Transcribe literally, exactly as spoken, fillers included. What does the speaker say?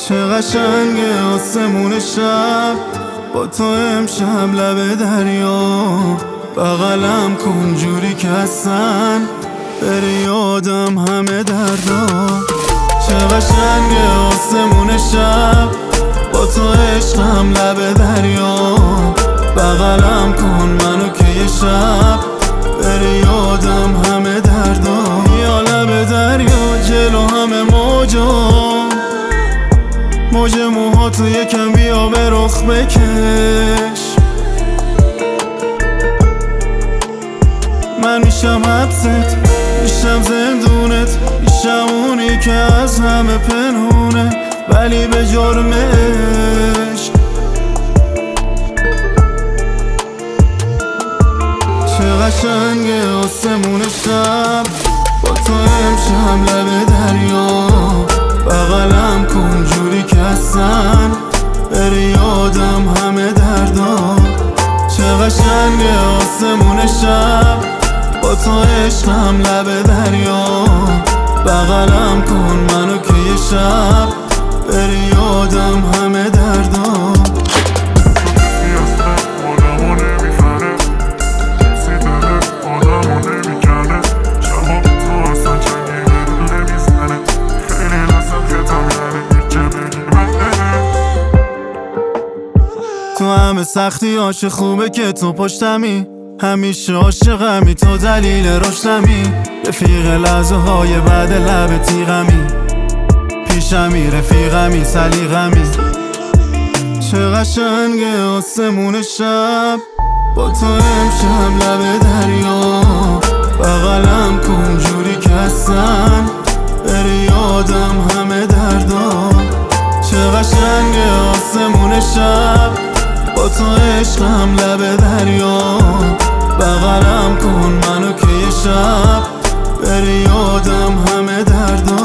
چه قشنگه آسمون شب با تو امشب لب دریا، بغلم کن جوری که اصلا بری یادم همه دردا. چه قشنگه آسمون شب با تو عشقم لب دریا، بغلم کن منو که یه شب بری یادم همه دردا. یا لب دریا جلو همه موجا، موج موهاتو یکم بیا به رخ بکش. من میشم حبست، میشم زندونت، میشم اونی که از همه پنهونه ولی به جرم عشق. چه قشنگه آسمون شب با تو امشب لب دریا، بغلم کن جوری که اصلا بری یادم همه دردا. چه قشنگه آسمون شب با تو عشقم لب دریا، بغلم کن منو که یه شب بری یادم همه دردا. تو همه سختی ها چه خوبه که تو پشتمی، همیشه عاشقمی تو دلیل رشدمی، رفیق لحظه های بعد لب تیغمی، پیشمی رفیقمی سلیقمی. چه قشنگه آسمون شب با تو امشب لب دریا، بغلم کن جوری که اصلا بری یادم همه دردا. چه قشنگه آسمون شب با تو عشقم لب دریا، بغلم کن منو که یه شب بری یادم همه دردا.